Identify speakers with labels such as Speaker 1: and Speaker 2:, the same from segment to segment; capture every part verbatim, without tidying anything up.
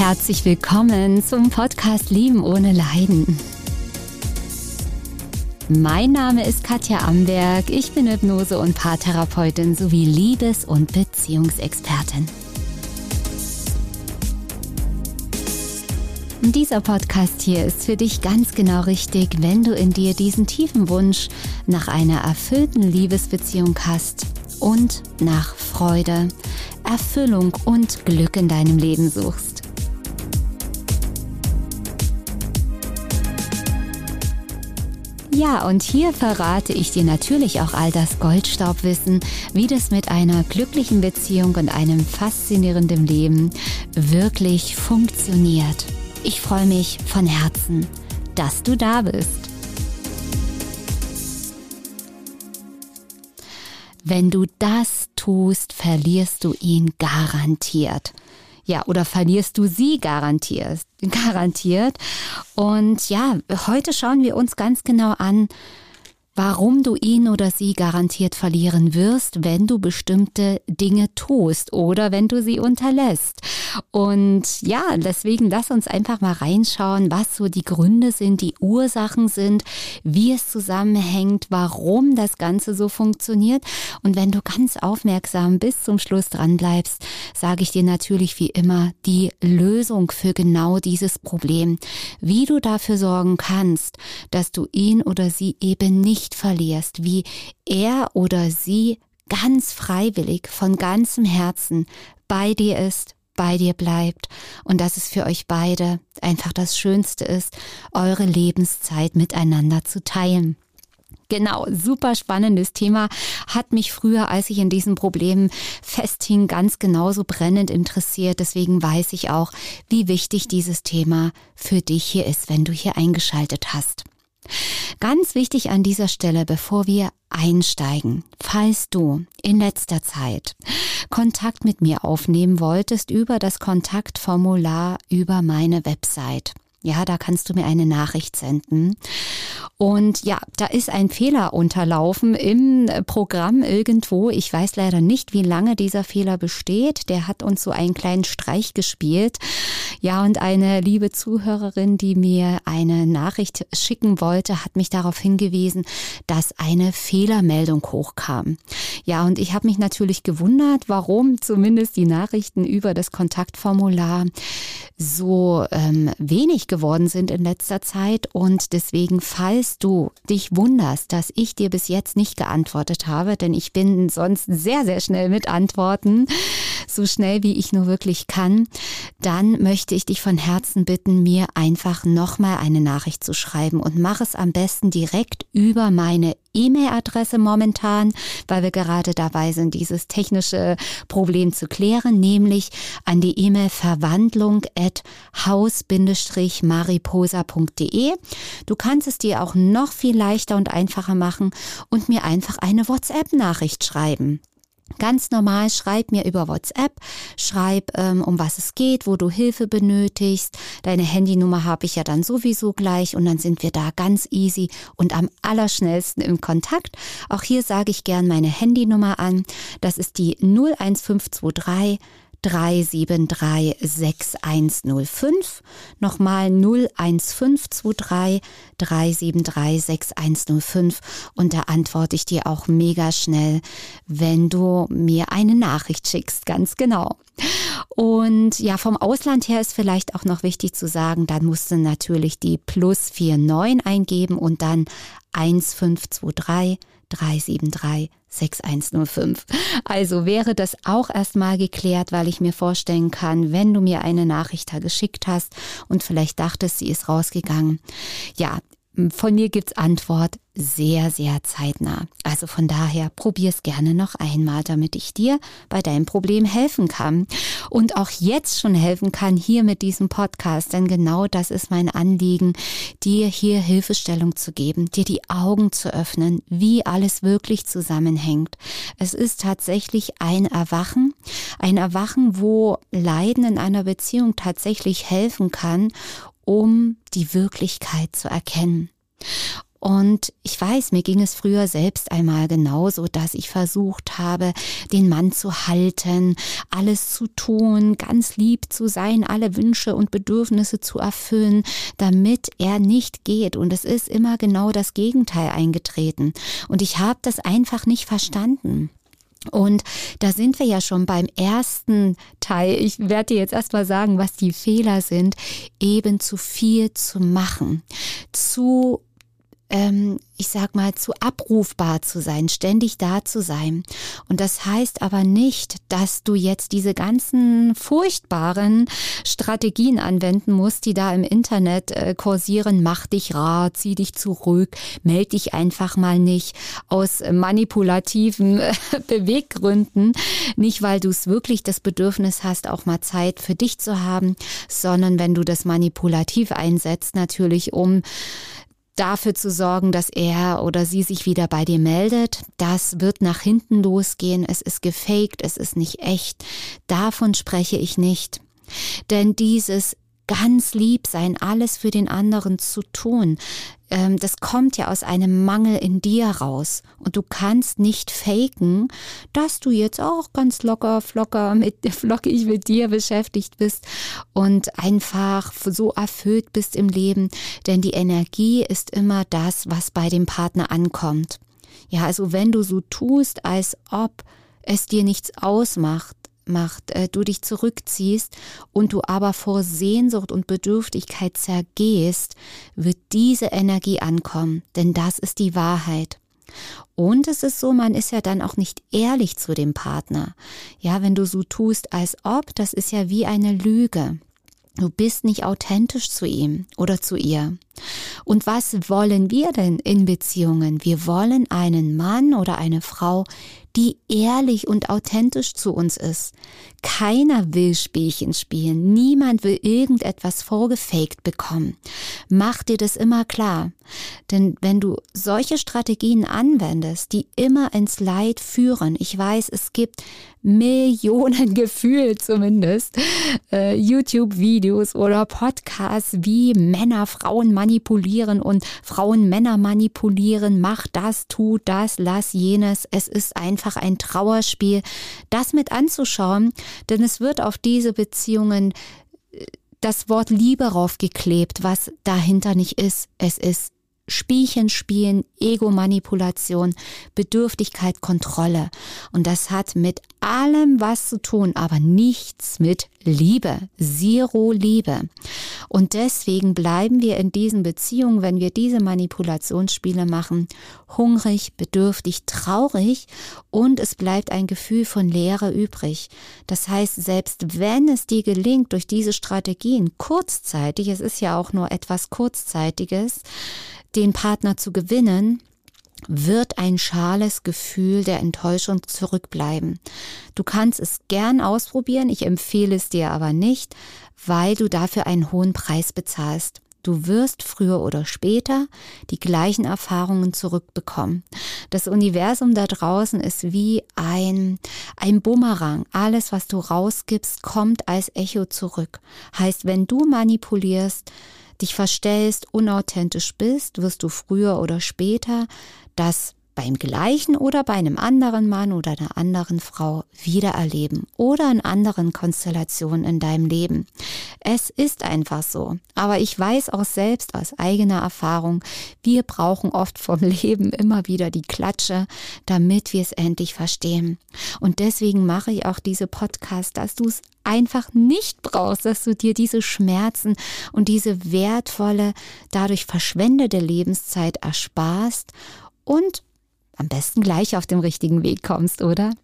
Speaker 1: Herzlich willkommen zum Podcast Lieben ohne Leiden. Mein Name ist Katja Amberg, ich bin Hypnose- und Paartherapeutin sowie Liebes- und Beziehungsexpertin. Dieser Podcast hier ist für dich ganz genau richtig, wenn du in dir diesen tiefen Wunsch nach einer erfüllten Liebesbeziehung hast und nach Freude, Erfüllung und Glück in deinem Leben suchst. Ja, und hier verrate ich dir natürlich auch all das Goldstaubwissen, wie das mit einer glücklichen Beziehung und einem faszinierenden Leben wirklich funktioniert. Ich freue mich von Herzen, dass du da bist. Wenn du das tust, verlierst du ihn garantiert. Ja, oder verlierst du sie garantiert. garantiert. Und ja, heute schauen wir uns ganz genau an, warum du ihn oder sie garantiert verlieren wirst, wenn du bestimmte Dinge tust oder wenn du sie unterlässt. Und ja, deswegen lass uns einfach mal reinschauen, was so die Gründe sind, die Ursachen sind, wie es zusammenhängt, warum das Ganze so funktioniert. Und wenn du ganz aufmerksam bis zum Schluss dran bleibst, sage ich dir natürlich wie immer die Lösung für genau dieses Problem. Wie du dafür sorgen kannst, dass du ihn oder sie eben nicht verlierst, wie er oder sie ganz freiwillig von ganzem Herzen bei dir ist, bei dir bleibt und dass es für euch beide einfach das Schönste ist, eure Lebenszeit miteinander zu teilen. Genau, super spannendes Thema, hat mich früher, als ich in diesen Problemen festhing, ganz genauso brennend interessiert. Deswegen weiß ich auch, wie wichtig dieses Thema für dich hier ist, wenn du hier eingeschaltet hast. Ganz wichtig an dieser Stelle, bevor wir einsteigen, falls du in letzter Zeit Kontakt mit mir aufnehmen wolltest über das Kontaktformular über meine Website. Ja, da kannst du mir eine Nachricht senden. Und ja, da ist ein Fehler unterlaufen im Programm irgendwo. Ich weiß leider nicht, wie lange dieser Fehler besteht. Der hat uns so einen kleinen Streich gespielt. Ja, und eine liebe Zuhörerin, die mir eine Nachricht schicken wollte, hat mich darauf hingewiesen, dass eine Fehlermeldung hochkam. Ja, und ich habe mich natürlich gewundert, warum zumindest die Nachrichten über das Kontaktformular so ähm, wenig geworden sind in letzter Zeit. Und deswegen, falls du dich wunderst, dass ich dir bis jetzt nicht geantwortet habe, denn ich bin sonst sehr, sehr schnell mit Antworten, so schnell wie ich nur wirklich kann, dann möchte ich dich von Herzen bitten, mir einfach nochmal eine Nachricht zu schreiben und mach es am besten direkt über meine E-Mail-Adresse momentan, weil wir gerade dabei sind, dieses technische Problem zu klären, nämlich an die E-Mail verwandlung at haus Bindestrich mariposa punkt de. Du kannst es dir auch noch viel leichter und einfacher machen und mir einfach eine WhatsApp-Nachricht schreiben. Ganz normal, schreib mir über WhatsApp, schreib, ähm, um was es geht, wo du Hilfe benötigst. Deine Handynummer habe ich ja dann sowieso gleich und dann sind wir da ganz easy und am allerschnellsten im Kontakt. Auch hier sage ich gern meine Handynummer an. Das ist die null eins fünf zwei drei drei sieben drei sechs eins null fünf. Nochmal null eins fünf zwei drei drei sieben drei sechs eins null fünf und da antworte ich dir auch mega schnell, wenn du mir eine Nachricht schickst, ganz genau. Und ja, vom Ausland her ist vielleicht auch noch wichtig zu sagen, dann musst du natürlich die plus vier neun eingeben und dann eins fünf zwei drei drei sieben drei sechs eins null fünf. Also wäre das auch erstmal geklärt, weil ich mir vorstellen kann, wenn du mir eine Nachricht da geschickt hast und vielleicht dachtest, sie ist rausgegangen. Ja, von mir gibt's Antwort sehr, sehr zeitnah. Also von daher probier's gerne noch einmal, damit ich dir bei deinem Problem helfen kann. Und auch jetzt schon helfen kann hier mit diesem Podcast, denn genau das ist mein Anliegen, dir hier Hilfestellung zu geben, dir die Augen zu öffnen, wie alles wirklich zusammenhängt. Es ist tatsächlich ein Erwachen, ein Erwachen, wo Leiden in einer Beziehung tatsächlich helfen kann, um die Wirklichkeit zu erkennen. Und ich weiß, mir ging es früher selbst einmal genauso, dass ich versucht habe, den Mann zu halten, alles zu tun, ganz lieb zu sein, alle Wünsche und Bedürfnisse zu erfüllen, damit er nicht geht. Und es ist immer genau das Gegenteil eingetreten. Und ich habe das einfach nicht verstanden. Und da sind wir ja schon beim ersten Teil. Ich werde dir jetzt erstmal sagen, was die Fehler sind, eben zu viel zu machen, zu ähm, ich sag mal, zu abrufbar zu sein, ständig da zu sein. Und das heißt aber nicht, dass du jetzt diese ganzen furchtbaren Strategien anwenden musst, die da im Internet äh, kursieren. Mach dich rar, zieh dich zurück, meld dich einfach mal nicht aus manipulativen äh, Beweggründen. Nicht, weil du es wirklich das Bedürfnis hast, auch mal Zeit für dich zu haben, sondern wenn du das manipulativ einsetzt, natürlich um dafür zu sorgen, dass er oder sie sich wieder bei dir meldet. Das wird nach hinten losgehen. Es ist gefaked, es ist nicht echt. Davon spreche ich nicht. Denn dieses ganz lieb sein, alles für den anderen zu tun, ähm, das kommt ja aus einem Mangel in dir raus. Und du kannst nicht faken, dass du jetzt auch ganz locker, flocker, mit, flockig mit dir beschäftigt bist und einfach so erfüllt bist im Leben. Denn die Energie ist immer das, was bei dem Partner ankommt. Ja, also wenn du so tust, als ob es dir nichts ausmacht, macht, äh, du dich zurückziehst und du aber vor Sehnsucht und Bedürftigkeit zergehst, wird diese Energie ankommen, denn das ist die Wahrheit. Und es ist so, man ist ja dann auch nicht ehrlich zu dem Partner. Ja, wenn du so tust, als ob, das ist ja wie eine Lüge. Du bist nicht authentisch zu ihm oder zu ihr. Und was wollen wir denn in Beziehungen? Wir wollen einen Mann oder eine Frau, die ehrlich und authentisch zu uns ist. Keiner will Spielchen spielen. Niemand will irgendetwas vorgefaked bekommen. Mach dir das immer klar. Denn wenn du solche Strategien anwendest, die immer ins Leid führen, ich weiß, es gibt Millionen gefühlt zumindest, äh, YouTube-Videos oder Podcasts, wie Männer Frauen manipulieren und Frauen Männer manipulieren, mach das, tu das, lass jenes. Es ist einfach ein Trauerspiel, das mit anzuschauen, denn es wird auf diese Beziehungen das Wort Liebe raufgeklebt, was dahinter nicht ist. Es ist Spielchen spielen, Ego-Manipulation, Bedürftigkeit, Kontrolle. Und das hat mit allem was zu tun, aber nichts mit Liebe. Zero Liebe. Und deswegen bleiben wir in diesen Beziehungen, wenn wir diese Manipulationsspiele machen, hungrig, bedürftig, traurig und es bleibt ein Gefühl von Leere übrig. Das heißt, selbst wenn es dir gelingt, durch diese Strategien kurzzeitig, es ist ja auch nur etwas Kurzzeitiges, den Partner zu gewinnen, wird ein schales Gefühl der Enttäuschung zurückbleiben. Du kannst es gern ausprobieren, ich empfehle es dir aber nicht, weil du dafür einen hohen Preis bezahlst. Du wirst früher oder später die gleichen Erfahrungen zurückbekommen. Das Universum da draußen ist wie ein, ein Bumerang. Alles, was du rausgibst, kommt als Echo zurück. Heißt, wenn du manipulierst, dich verstellst, unauthentisch bist, wirst du früher oder später das beim gleichen oder bei einem anderen Mann oder einer anderen Frau wiedererleben oder in anderen Konstellationen in deinem Leben. Es ist einfach so. Aber ich weiß auch selbst aus eigener Erfahrung, wir brauchen oft vom Leben immer wieder die Klatsche, damit wir es endlich verstehen. Und deswegen mache ich auch diese Podcasts, dass du es einfach nicht brauchst, dass du dir diese Schmerzen und diese wertvolle, dadurch verschwendete Lebenszeit ersparst und am besten gleich auf dem richtigen Weg kommst, oder?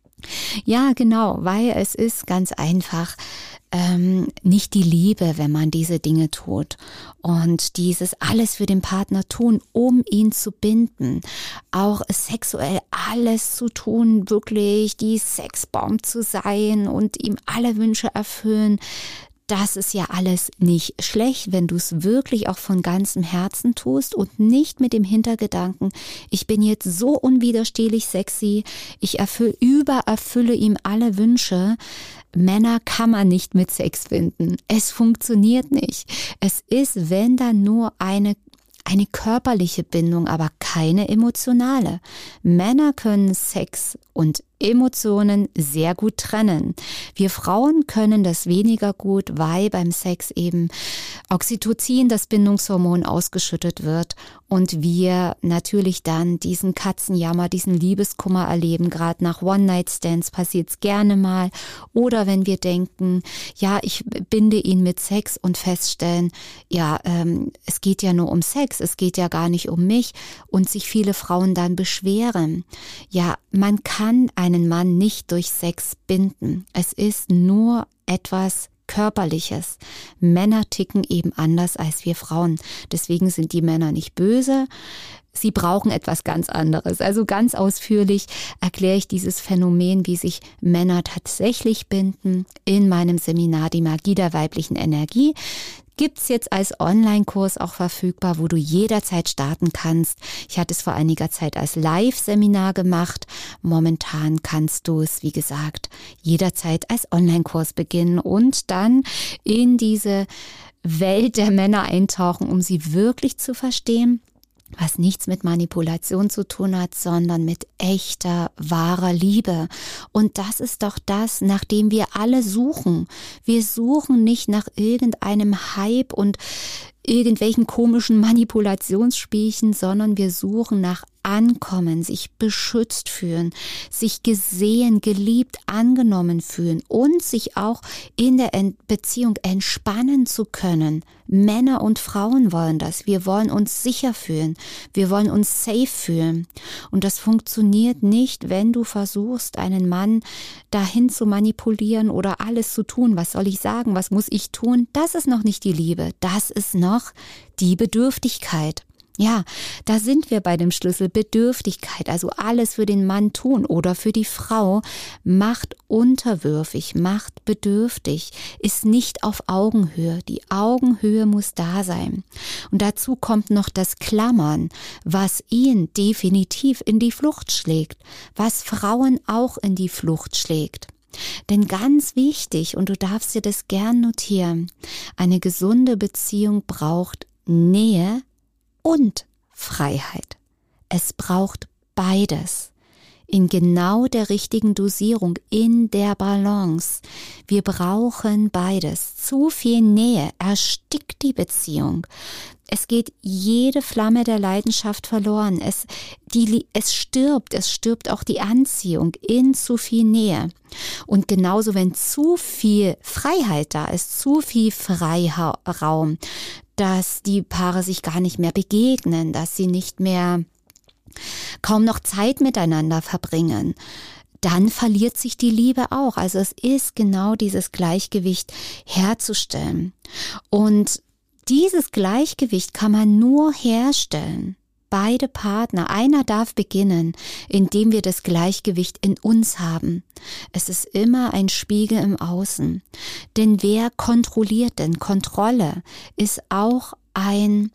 Speaker 1: Ja, genau, weil es ist ganz einfach ähm, nicht die Liebe, wenn man diese Dinge tut und dieses alles für den Partner tun, um ihn zu binden, auch sexuell alles zu tun, wirklich die Sexbomb zu sein und ihm alle Wünsche erfüllen. Das ist ja alles nicht schlecht, wenn du es wirklich auch von ganzem Herzen tust und nicht mit dem Hintergedanken, ich bin jetzt so unwiderstehlich sexy, ich erfülle, übererfülle ihm alle Wünsche. Männer kann man nicht mit Sex finden. Es funktioniert nicht. Es ist, wenn dann nur eine eine körperliche Bindung, aber keine emotionale. Männer können Sex und Emotionen sehr gut trennen. Wir Frauen können das weniger gut, weil beim Sex eben Oxytocin, das Bindungshormon, ausgeschüttet wird und wir natürlich dann diesen Katzenjammer, diesen Liebeskummer erleben. Gerade nach One-Night-Stands passiert es gerne mal. Oder wenn wir denken, ja, ich binde ihn mit Sex und feststellen, ja, ähm, es geht ja nur um Sex, es geht ja gar nicht um mich und sich viele Frauen dann beschweren. Ja, man kann einen Mann nicht durch Sex binden. Es ist nur etwas Körperliches. Männer ticken eben anders als wir Frauen. Deswegen sind die Männer nicht böse. Sie brauchen etwas ganz anderes. Also ganz ausführlich erkläre ich dieses Phänomen, wie sich Männer tatsächlich binden, in meinem Seminar Die Magie der weiblichen Energie. Gibt's jetzt als Online-Kurs auch verfügbar, wo du jederzeit starten kannst. Ich hatte es vor einiger Zeit als Live-Seminar gemacht. Momentan kannst du es, wie gesagt, jederzeit als Online-Kurs beginnen und dann in diese Welt der Männer eintauchen, um sie wirklich zu verstehen, was nichts mit Manipulation zu tun hat, sondern mit echter, wahrer Liebe. Und das ist doch das, nach dem wir alle suchen. Wir suchen nicht nach irgendeinem Hype und irgendwelchen komischen Manipulationsspielchen, sondern wir suchen nach Ankommen, sich beschützt fühlen, sich gesehen, geliebt, angenommen fühlen und sich auch in der Beziehung entspannen zu können. Männer und Frauen wollen das. Wir wollen uns sicher fühlen. Wir wollen uns safe fühlen. Und das funktioniert nicht, wenn du versuchst, einen Mann dahin zu manipulieren oder alles zu tun. Was soll ich sagen? Was muss ich tun? Das ist noch nicht die Liebe. Das ist noch die Bedürftigkeit. Ja, da sind wir bei dem Schlüssel Bedürftigkeit, also alles für den Mann tun oder für die Frau, macht unterwürfig, macht bedürftig, ist nicht auf Augenhöhe. Die Augenhöhe muss da sein. Und dazu kommt noch das Klammern, was ihn definitiv in die Flucht schlägt, was Frauen auch in die Flucht schlägt. Denn ganz wichtig, und du darfst dir das gern notieren, eine gesunde Beziehung braucht Nähe und Freiheit. Es braucht beides. In genau der richtigen Dosierung, in der Balance. Wir brauchen beides. Zu viel Nähe erstickt die Beziehung. Es geht jede Flamme der Leidenschaft verloren. Es, die, es stirbt, es stirbt auch die Anziehung in zu viel Nähe. Und genauso, wenn zu viel Freiheit da ist, zu viel Freiraum, dass die Paare sich gar nicht mehr begegnen, dass sie nicht mehr kaum noch Zeit miteinander verbringen, dann verliert sich die Liebe auch. Also es ist genau dieses Gleichgewicht herzustellen. Und dieses Gleichgewicht kann man nur herstellen. Beide Partner, einer darf beginnen, indem wir das Gleichgewicht in uns haben. Es ist immer ein Spiegel im Außen. Denn wer kontrolliert denn? Kontrolle ist auch ein,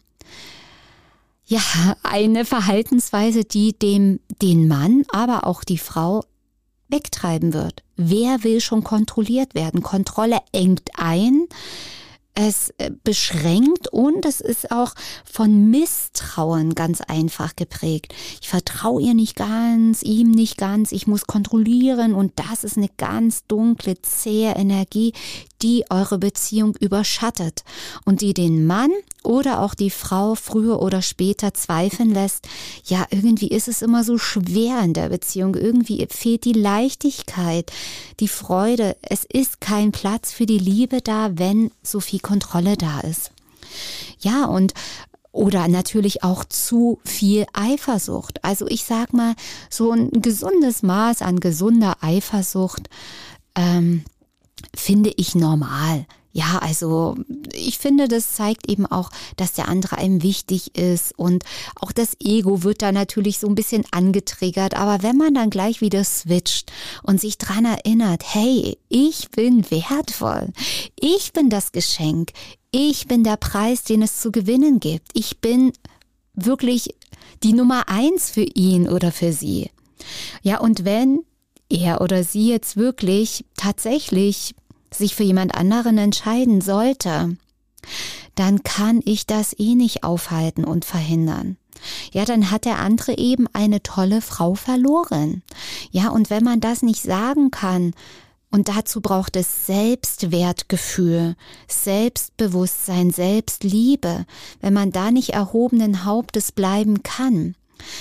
Speaker 1: ja, eine Verhaltensweise, die dem, den Mann, aber auch die Frau wegtreiben wird. Wer will schon kontrolliert werden? Kontrolle engt ein. Es beschränkt und es ist auch von Misstrauen ganz einfach geprägt. Ich vertraue ihr nicht ganz, ihm nicht ganz, ich muss kontrollieren und das ist eine ganz dunkle, zähe Energie, die eure Beziehung überschattet und die den Mann oder auch die Frau früher oder später zweifeln lässt. Ja, irgendwie ist es immer so schwer in der Beziehung, irgendwie fehlt die Leichtigkeit, die Freude. Es ist kein Platz für die Liebe da, wenn so viel Kontrolle da ist. Ja, und oder natürlich auch zu viel Eifersucht. Also ich sag mal, so ein gesundes Maß an gesunder Eifersucht ähm, finde ich normal. Ja, also ich finde, das zeigt eben auch, dass der andere einem wichtig ist und auch das Ego wird da natürlich so ein bisschen angetriggert. Aber wenn man dann gleich wieder switcht und sich dran erinnert, hey, ich bin wertvoll, ich bin das Geschenk, ich bin der Preis, den es zu gewinnen gibt, ich bin wirklich die Nummer eins für ihn oder für sie. Ja, und wenn er oder sie jetzt wirklich tatsächlich sich für jemand anderen entscheiden sollte, dann kann ich das eh nicht aufhalten und verhindern. Ja, dann hat der andere eben eine tolle Frau verloren. Ja, und wenn man das nicht sagen kann, und dazu braucht es Selbstwertgefühl, Selbstbewusstsein, Selbstliebe, wenn man da nicht erhobenen Hauptes bleiben kann,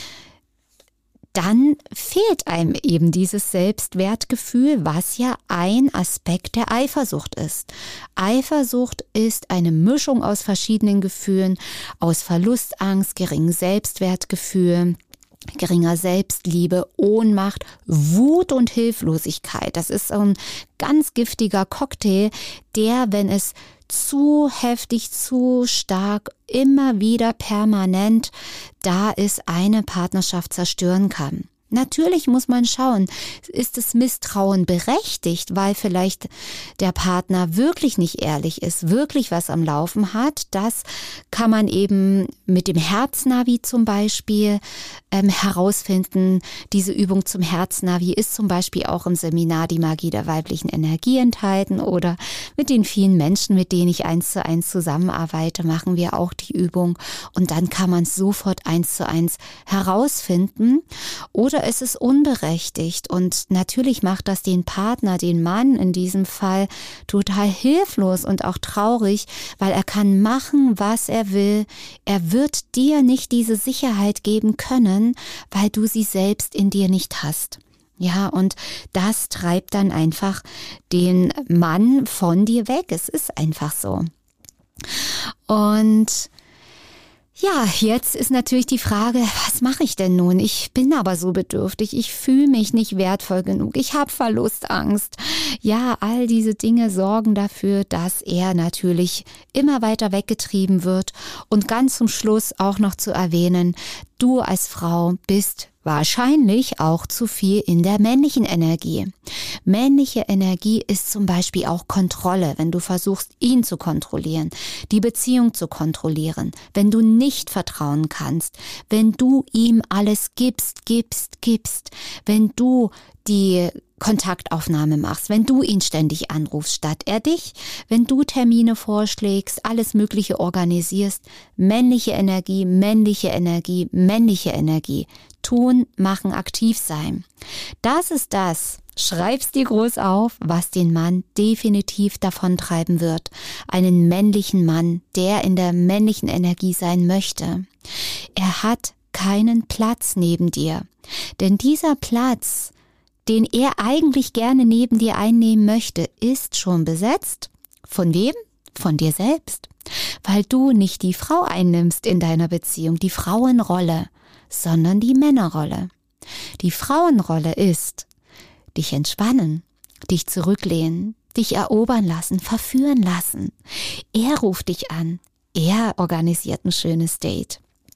Speaker 1: dann fehlt einem eben dieses Selbstwertgefühl, was ja ein Aspekt der Eifersucht ist. Eifersucht ist eine Mischung aus verschiedenen Gefühlen, aus Verlustangst, geringem Selbstwertgefühl, geringer Selbstliebe, Ohnmacht, Wut und Hilflosigkeit. Das ist so ein ganz giftiger Cocktail, der, wenn es zu heftig, zu stark, immer wieder permanent da ist, eine Partnerschaft zerstören kann. Natürlich muss man schauen, ist das Misstrauen berechtigt, weil vielleicht der Partner wirklich nicht ehrlich ist, wirklich was am Laufen hat. Das kann man eben mit dem Herznavi zum Beispiel ähm, herausfinden. Diese Übung zum Herznavi ist zum Beispiel auch im Seminar Die Magie der weiblichen Energie enthalten oder mit den vielen Menschen, mit denen ich eins zu eins zusammenarbeite, machen wir auch die Übung und dann kann man es sofort eins zu eins herausfinden. Oder es ist unberechtigt und natürlich macht das den Partner, den Mann in diesem Fall, total hilflos und auch traurig, weil er kann machen, was er will. Er wird dir nicht diese Sicherheit geben können, weil du sie selbst in dir nicht hast. Ja, und das treibt dann einfach den Mann von dir weg. Es ist einfach so. Und ja, jetzt ist natürlich die Frage, was mache ich denn nun? Ich bin aber so bedürftig, ich fühle mich nicht wertvoll genug, ich habe Verlustangst. Ja, all diese Dinge sorgen dafür, dass er natürlich immer weiter weggetrieben wird. Und ganz zum Schluss auch noch zu erwähnen, du als Frau bist wahrscheinlich auch zu viel in der männlichen Energie. Männliche Energie ist zum Beispiel auch Kontrolle, wenn du versuchst, ihn zu kontrollieren, die Beziehung zu kontrollieren, wenn du nicht vertrauen kannst, wenn du ihm alles gibst, gibst, gibst, wenn du die Kontaktaufnahme machst, wenn du ihn ständig anrufst, statt er dich, wenn du Termine vorschlägst, alles Mögliche organisierst, männliche Energie, männliche Energie, männliche Energie, tun, machen, aktiv sein. Das ist das, schreib's dir groß auf, was den Mann definitiv davontreiben wird. Einen männlichen Mann, der in der männlichen Energie sein möchte. Er hat keinen Platz neben dir, denn dieser Platz, den er eigentlich gerne neben dir einnehmen möchte, ist schon besetzt. Von wem? Von dir selbst. Weil du nicht die Frau einnimmst in deiner Beziehung, die Frauenrolle, sondern die Männerrolle. Die Frauenrolle ist, dich entspannen, dich zurücklehnen, dich erobern lassen, verführen lassen. Er ruft dich an, er organisiert ein schönes Date.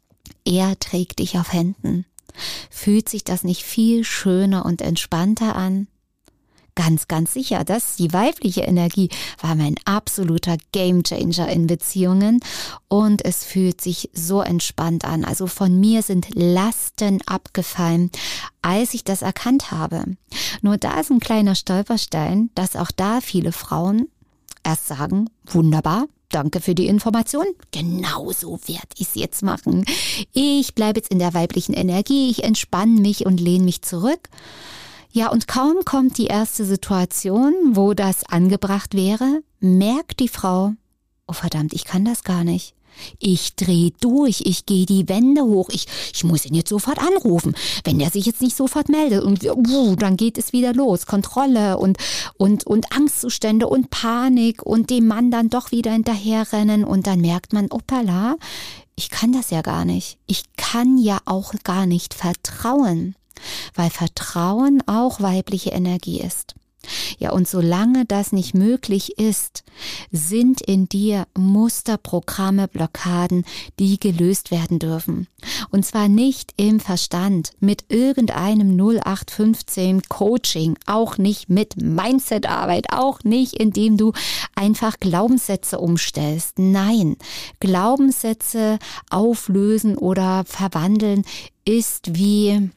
Speaker 1: Er trägt dich auf Händen. Fühlt sich das nicht viel schöner und entspannter an? Ganz, ganz sicher, das, die weibliche Energie, war mein absoluter Gamechanger in Beziehungen und es fühlt sich so entspannt an. Also von mir sind Lasten abgefallen, als ich das erkannt habe. Nur da ist ein kleiner Stolperstein, dass auch da viele Frauen erst sagen, wunderbar, danke für die Information. Genauso werde ich es jetzt machen. Ich bleibe jetzt in der weiblichen Energie, ich entspanne mich und lehne mich zurück. Ja, und kaum kommt die erste Situation, wo das angebracht wäre, merkt die Frau, oh verdammt, ich kann das gar nicht. Ich drehe durch, ich gehe die Wände hoch, ich, ich muss ihn jetzt sofort anrufen. Wenn der sich jetzt nicht sofort meldet und uh, dann geht es wieder los. Kontrolle und, und, und Angstzustände und Panik und dem Mann dann doch wieder hinterherrennen und dann merkt man, opala, ich kann das ja gar nicht. Ich kann ja auch gar nicht vertrauen, weil Vertrauen auch weibliche Energie ist. Ja, und solange das nicht möglich ist, sind in dir Muster, Programme, Blockaden, die gelöst werden dürfen. Und zwar nicht im Verstand, mit irgendeinem null acht fünfzehn Coaching, auch nicht mit Mindset-Arbeit, auch nicht, indem du einfach Glaubenssätze umstellst. Nein, Glaubenssätze auflösen oder verwandeln ist wie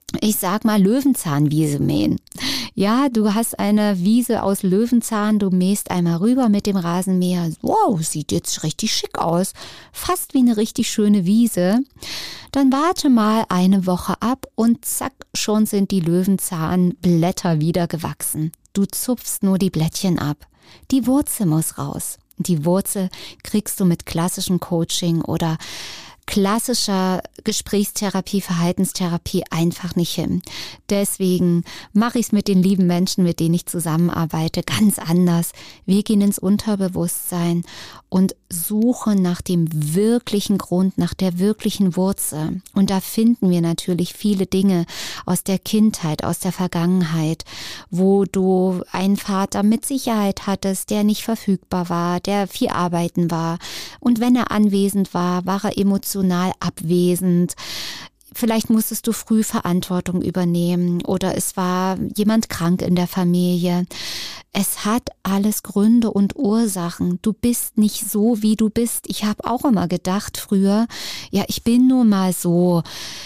Speaker 1: ich sag mal, Löwenzahnwiese mähen. Ja, du hast eine Wiese aus Löwenzahn, du mähst einmal rüber mit dem Rasenmäher. Wow, sieht jetzt richtig schick aus. Fast wie eine richtig schöne Wiese. Dann warte mal eine Woche ab und zack, schon sind die Löwenzahnblätter wieder gewachsen. Du zupfst nur die Blättchen ab. Die Wurzel muss raus. Die Wurzel kriegst du mit klassischem Coaching oder klassischer Gesprächstherapie, Verhaltenstherapie einfach nicht hin. Deswegen mache ich es mit den lieben Menschen, mit denen ich zusammenarbeite, ganz anders. Wir gehen ins Unterbewusstsein und suchen nach dem wirklichen Grund, nach der wirklichen Wurzel. Und da finden wir natürlich viele Dinge aus der Kindheit, aus der Vergangenheit, wo du einen Vater mit Sicherheit hattest, der nicht verfügbar war, der viel arbeiten war. Und wenn er anwesend war, war er emotional abwesend. Vielleicht musstest du früh Verantwortung übernehmen oder es war jemand krank in der Familie. Es hat alles Gründe und Ursachen. Du bist nicht so, wie du bist. Ich habe auch immer gedacht früher, ja, ich bin nun mal so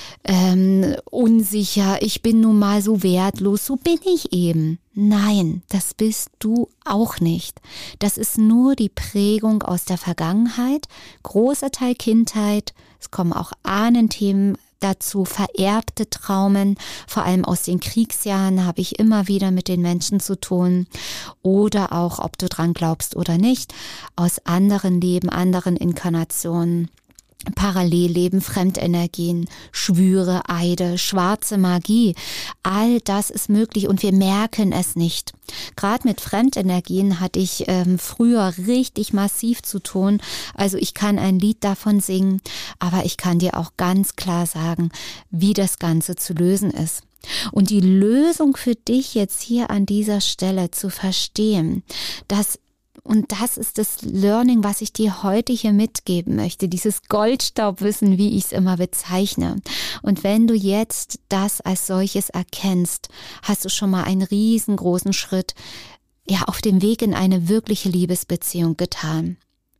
Speaker 1: ähm, unsicher, ich bin nun mal so wertlos, so bin ich eben. Nein, das bist du auch nicht. Das ist nur die Prägung aus der Vergangenheit, großer Teil Kindheit. Es kommen auch Ahnenthemen dazu, vererbte Traumen, vor allem aus den Kriegsjahren habe ich immer wieder mit den Menschen zu tun. Oder auch, ob du dran glaubst oder nicht, aus anderen Leben, anderen Inkarnationen. Parallelleben, Fremdenergien, Schwüre, Eide, schwarze Magie, all das ist möglich und wir merken es nicht. Gerade mit Fremdenergien hatte ich ähm, früher richtig massiv zu tun, also ich kann ein Lied davon singen, aber ich kann dir auch ganz klar sagen, wie das Ganze zu lösen ist. Und die Lösung für dich jetzt hier an dieser Stelle zu verstehen, dass Und das ist das Learning, was ich dir heute hier mitgeben möchte, dieses Goldstaubwissen, wie ich es immer bezeichne. Und wenn du jetzt das als solches erkennst, hast du schon mal einen riesengroßen Schritt ja auf dem Weg in eine wirkliche Liebesbeziehung getan.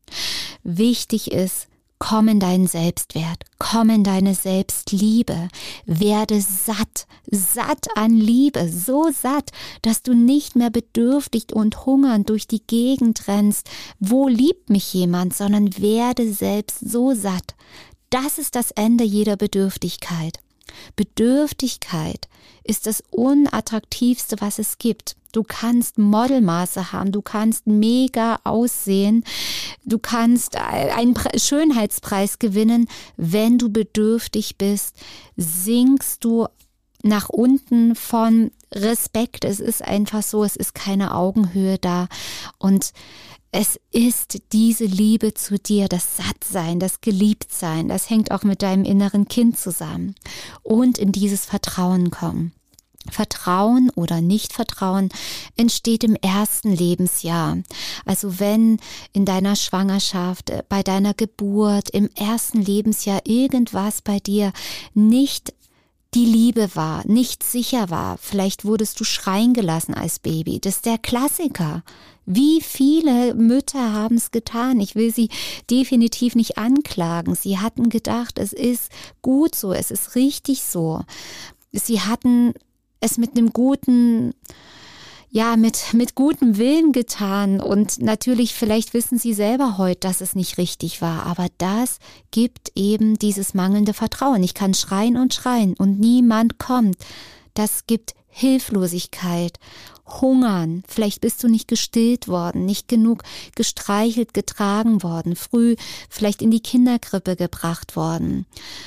Speaker 1: Wichtig ist, komm in deinen Selbstwert, komm in deine Selbstliebe, werde satt, satt an Liebe, so satt, dass du nicht mehr bedürftig und hungernd durch die Gegend rennst, wo liebt mich jemand, sondern werde selbst so satt. Das ist das Ende jeder Bedürftigkeit. Bedürftigkeit ist das Unattraktivste, was es gibt. Du kannst Modelmaße haben, du kannst mega aussehen, du kannst einen Schönheitspreis gewinnen. Wenn du bedürftig bist, sinkst du nach unten von Respekt. Es ist einfach so, es ist keine Augenhöhe da und es ist diese Liebe zu dir, das Sattsein, das Geliebtsein, das hängt auch mit deinem inneren Kind zusammen und in dieses Vertrauen kommen. Vertrauen oder Nichtvertrauen entsteht im ersten Lebensjahr. Also wenn in deiner Schwangerschaft, bei deiner Geburt, im ersten Lebensjahr irgendwas bei dir nicht die Liebe war, nicht sicher war, vielleicht wurdest du schreien gelassen als Baby, das ist der Klassiker. Wie viele Mütter haben es getan? Ich will sie definitiv nicht anklagen. Sie hatten gedacht, es ist gut so, es ist richtig so. Sie hatten es mit einem guten, ja, mit, mit gutem Willen getan und natürlich, vielleicht wissen Sie selber heute, dass es nicht richtig war, aber das gibt eben dieses mangelnde Vertrauen. Ich kann schreien und schreien und niemand kommt. Das gibt Hilflosigkeit, Hungern, vielleicht bist du nicht gestillt worden, nicht genug gestreichelt, getragen worden, früh vielleicht in die Kinderkrippe gebracht worden.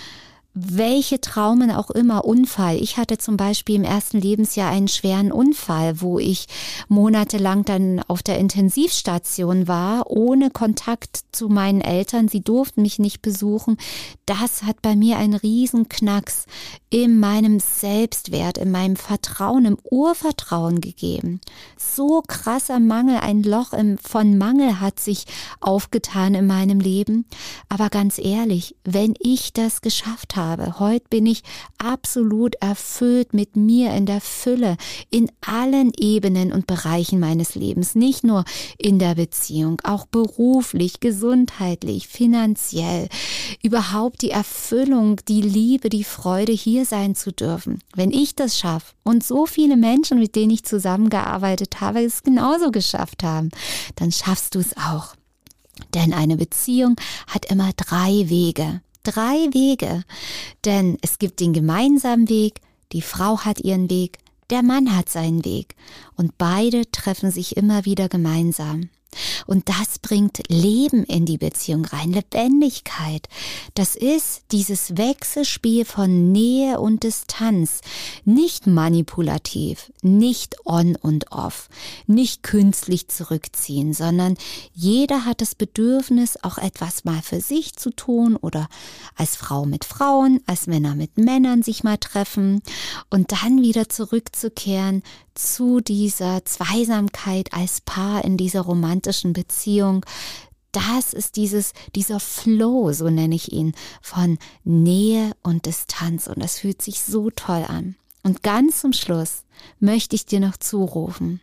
Speaker 1: Welche Traumen auch immer, Unfall. Ich hatte zum Beispiel im ersten Lebensjahr einen schweren Unfall, wo ich monatelang dann auf der Intensivstation war, ohne Kontakt zu meinen Eltern. Sie durften mich nicht besuchen. Das hat bei mir einen riesen Knacks in meinem Selbstwert, in meinem Vertrauen, im Urvertrauen gegeben. So krasser Mangel, ein Loch im, von Mangel hat sich aufgetan in meinem Leben. Aber ganz ehrlich, wenn ich das geschafft habe, habe. Heute bin ich absolut erfüllt mit mir in der Fülle, in allen Ebenen und Bereichen meines Lebens. Nicht nur in der Beziehung, auch beruflich, gesundheitlich, finanziell. Überhaupt die Erfüllung, die Liebe, die Freude, hier sein zu dürfen. Wenn ich das schaffe und so viele Menschen, mit denen ich zusammengearbeitet habe, es genauso geschafft haben, dann schaffst du es auch. Denn eine Beziehung hat immer drei Wege. Drei Wege. Denn es gibt den gemeinsamen Weg, die Frau hat ihren Weg, der Mann hat seinen Weg. Und beide treffen sich immer wieder gemeinsam. Und das bringt Leben in die Beziehung rein, Lebendigkeit. Das ist dieses Wechselspiel von Nähe und Distanz. Nicht manipulativ, nicht on und off, nicht künstlich zurückziehen, sondern jeder hat das Bedürfnis, auch etwas mal für sich zu tun oder als Frau mit Frauen, als Männer mit Männern sich mal treffen und dann wieder zurückzukehren zu dieser Zweisamkeit als Paar in dieser romantischen Beziehung. Das ist dieses, dieser Flow, so nenne ich ihn, von Nähe und Distanz und das fühlt sich so toll an. Und ganz zum Schluss möchte ich dir noch zurufen,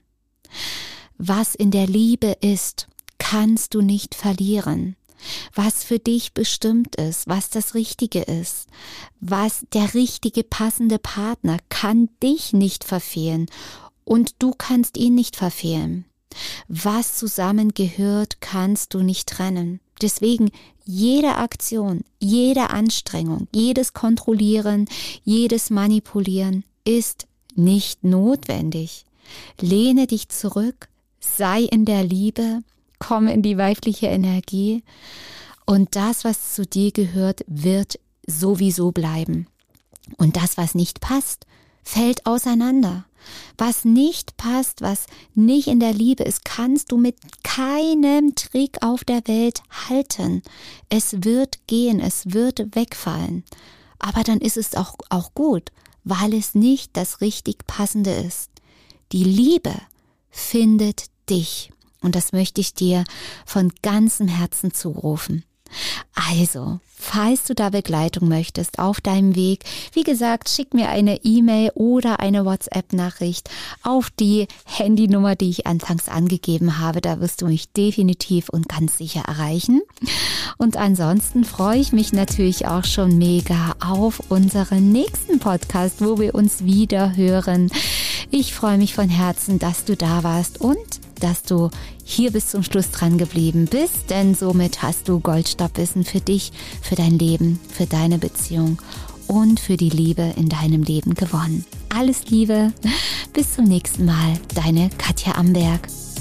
Speaker 1: was in der Liebe ist, kannst du nicht verlieren. Was für dich bestimmt ist, was das Richtige ist, was der richtige passende Partner kann dich nicht verfehlen und du kannst ihn nicht verfehlen. Was zusammengehört, kannst du nicht trennen. Deswegen jede Aktion, jede Anstrengung, jedes Kontrollieren, jedes Manipulieren ist nicht notwendig. Lehne dich zurück, sei in der Liebe, komme in die weibliche Energie und das, was zu dir gehört, wird sowieso bleiben. Und das, was nicht passt, fällt auseinander. Was nicht passt, was nicht in der Liebe ist, kannst du mit keinem Trick auf der Welt halten. Es wird gehen, es wird wegfallen. Aber dann ist es auch, auch gut, weil es nicht das richtig Passende ist. Die Liebe findet dich. Und das möchte ich dir von ganzem Herzen zurufen. Also, falls du da Begleitung möchtest auf deinem Weg, wie gesagt, schick mir eine E-Mail oder eine WhatsApp-Nachricht auf die Handynummer, die ich anfangs angegeben habe. Da wirst du mich definitiv und ganz sicher erreichen. Und ansonsten freue ich mich natürlich auch schon mega auf unseren nächsten Podcast, wo wir uns wieder hören. Ich freue mich von Herzen, dass du da warst und dass du hier bis zum Schluss dran geblieben bist, denn somit hast du Goldstaubwissen für dich, für dein Leben, für deine Beziehung und für die Liebe in deinem Leben gewonnen. Alles Liebe, bis zum nächsten Mal, deine Katja Amberg.